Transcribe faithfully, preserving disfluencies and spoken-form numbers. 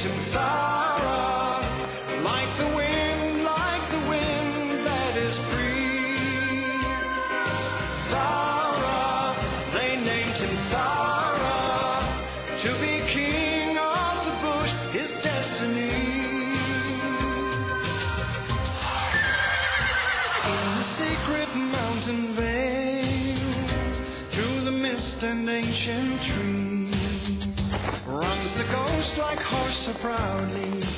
him Thara, like the wind, like the wind that is free. Thara, they named him Thara, to be king of the bush, his destiny. In the secret mountain vales, through the mist and ancient trees, runs the ghost like horse so proudly,